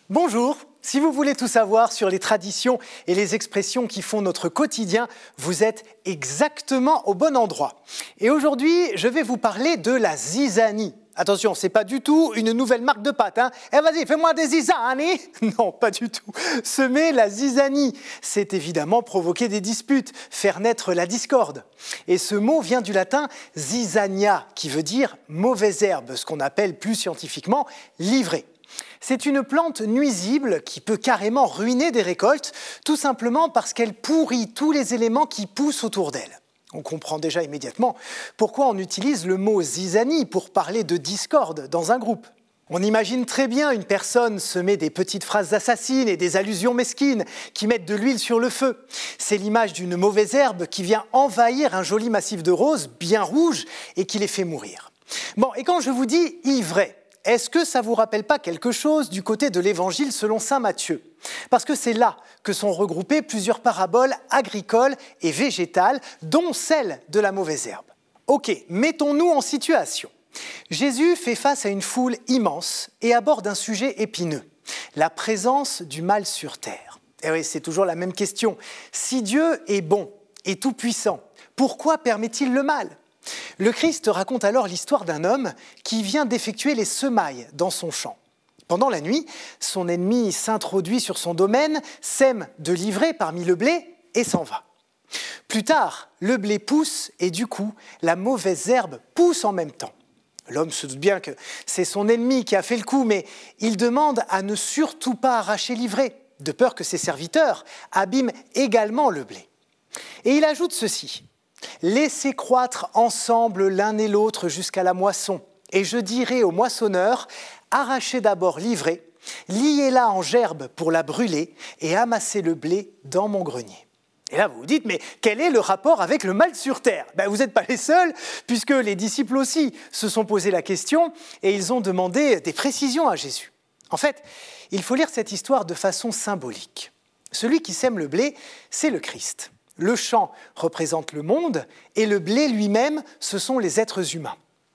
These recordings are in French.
Bonjour, si vous voulez tout savoir sur les traditions et les expressions qui font notre quotidien, vous êtes exactement au bon endroit. Et aujourd'hui, je vais vous parler de la zizanie. Attention, c'est pas du tout une nouvelle marque de pâtes, hein. Eh vas-y, fais-moi des zizanies. Non, pas du tout. Semer la zizanie, c'est évidemment provoquer des disputes, faire naître la discorde. Et ce mot vient du latin zizania, qui veut dire mauvaise herbe, ce qu'on appelle plus scientifiquement l'ivraie. C'est une plante nuisible qui peut carrément ruiner des récoltes, tout simplement parce qu'elle pourrit tous les éléments qui poussent autour d'elle. On comprend déjà immédiatement pourquoi on utilise le mot zizanie pour parler de discorde dans un groupe. On imagine très bien une personne semer des petites phrases assassines et des allusions mesquines qui mettent de l'huile sur le feu. C'est l'image d'une mauvaise herbe qui vient envahir un joli massif de roses bien rouges et qui les fait mourir. Bon, et quand je vous dis ivraie, est-ce que ça ne vous rappelle pas quelque chose du côté de l'Évangile selon saint Matthieu ? Parce que c'est là que sont regroupées plusieurs paraboles agricoles et végétales, dont celle de la mauvaise herbe. Ok, mettons-nous en situation. Jésus fait face à une foule immense et aborde un sujet épineux, la présence du mal sur terre. Et oui, c'est toujours la même question. Si Dieu est bon et tout-puissant, pourquoi permet-il le mal ? Le Christ raconte alors l'histoire d'un homme qui vient d'effectuer les semailles dans son champ. Pendant la nuit, son ennemi s'introduit sur son domaine, sème de l'ivraie parmi le blé et s'en va. Plus tard, le blé pousse et du coup, la mauvaise herbe pousse en même temps. L'homme se doute bien que c'est son ennemi qui a fait le coup, mais il demande à ne surtout pas arracher l'ivraie, de peur que ses serviteurs abîment également le blé. Et il ajoute ceci. Laissez croître ensemble l'un et l'autre jusqu'à la moisson. Et je dirai au moissonneur, arrachez d'abord l'ivraie, liez-la en gerbe pour la brûler et amassez le blé dans mon grenier. Et là, vous vous dites, mais quel est le rapport avec le mal sur terre ? Vous n'êtes pas les seuls, puisque les disciples aussi se sont posé la question et ils ont demandé des précisions à Jésus. En fait, il faut lire cette histoire de façon symbolique. Celui qui sème le blé, c'est le Christ. Le champ représente le monde et le blé lui-même, ce sont les êtres humains.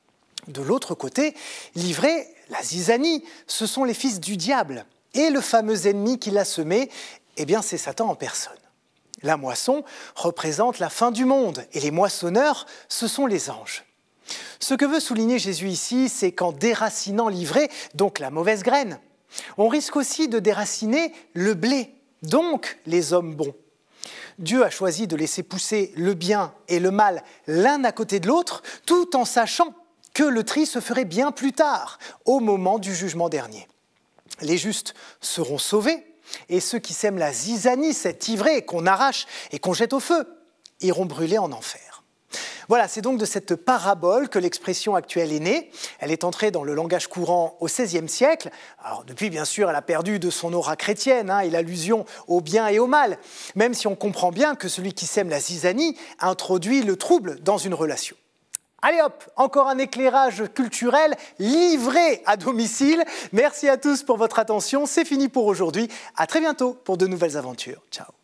De l'autre côté, l'ivraie, la zizanie, ce sont les fils du diable. Et le fameux ennemi qui l'a semé, c'est Satan en personne. La moisson représente la fin du monde et les moissonneurs, ce sont les anges. Ce que veut souligner Jésus ici, c'est qu'en déracinant l'ivraie, donc la mauvaise graine, on risque aussi de déraciner le blé, donc les hommes bons. Dieu a choisi de laisser pousser le bien et le mal l'un à côté de l'autre, tout en sachant que le tri se ferait bien plus tard, au moment du jugement dernier. Les justes seront sauvés, et ceux qui sèment la zizanie, cette ivraie qu'on arrache et qu'on jette au feu, iront brûler en enfer. Voilà, c'est donc de cette parabole que l'expression actuelle est née. Elle est entrée dans le langage courant au XVIe siècle. Alors depuis, bien sûr, elle a perdu de son aura chrétienne et l'allusion au bien et au mal, même si on comprend bien que celui qui sème la zizanie introduit le trouble dans une relation. Allez hop, encore un éclairage culturel livré à domicile. Merci à tous pour votre attention. C'est fini pour aujourd'hui. À très bientôt pour de nouvelles aventures. Ciao.